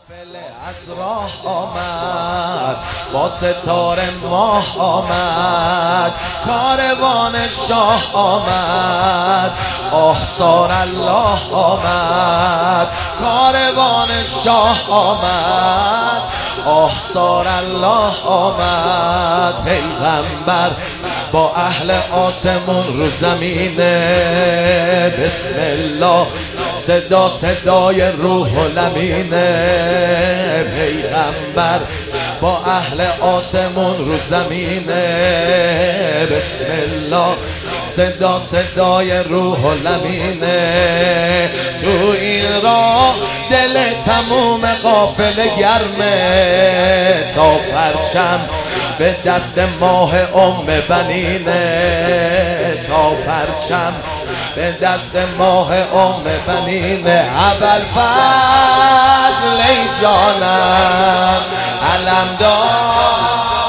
قافله از راه آمد، با ستاره ماه آمد، کاروان شاه آمد، آحصار الله آمد، کاروان شاه آمد، آحصار الله آمد. پیغمبر با اهل آسمون رو زمینه، بسم الله صدا صدای روح و لمینه. پیغمبر با اهل آسمون رو زمینه، بسم الله صدا صدای روح و لمینه. تو این راه دل تموم قافله گرمه، تا پرچم به دست ماه بنینه، تا پرچم به دست ماه بنینه. ابوالفضل ای جانم علمدار،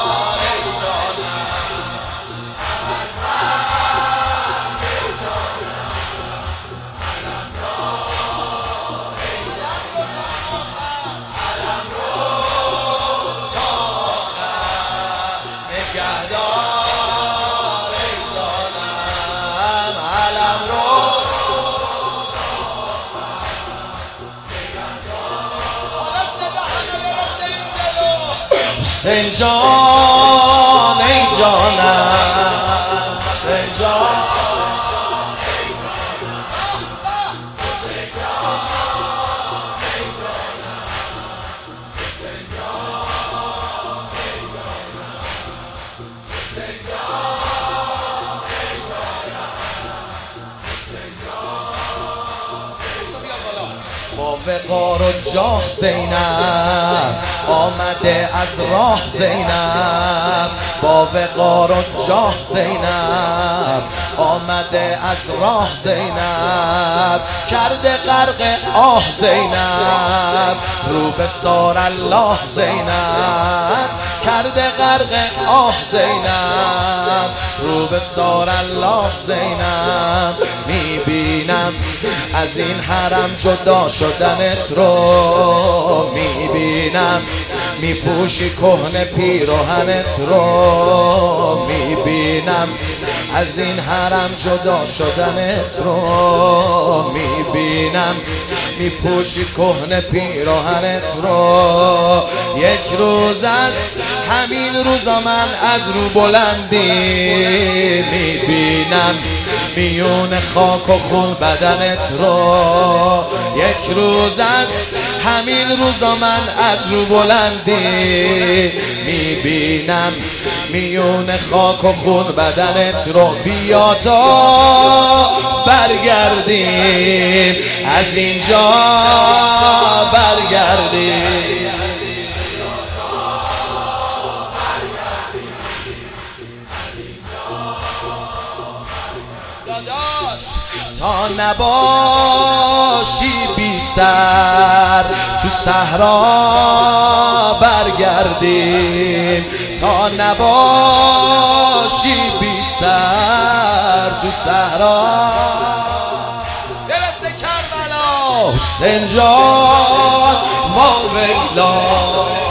حسین جان ای جانم، حسین جان با وقار و جاه زینب آمده از راه زینب، با وقار و جاه زینب آمده از راه زینب. کرده غرق آه زینب، رو به سار الله زینب. کرده غرق آه زینب، رو به سار الله زینب. میبینم از این حرم جدا شدنت رو، میبینم میپوشی کهنه پیراهنت رو، میبینم از این حرم جدا شدنت رو، میبینم میپوشی کهنه پیراهنت رو. یک روز است همین روزا من از رو بلندی میبینم میون خاک و خون بدنت رو. یک روز از همین روزا من از رو بلندی میبینم میون خاک و خون بدنت رو. بیا تا برگردیم از اینجا برگردیم، تا نباشی بی سر تو صحرا برگردیم، تا نباشی بی سر تو صحرا. برسه کربلا حسین جان ما ویلا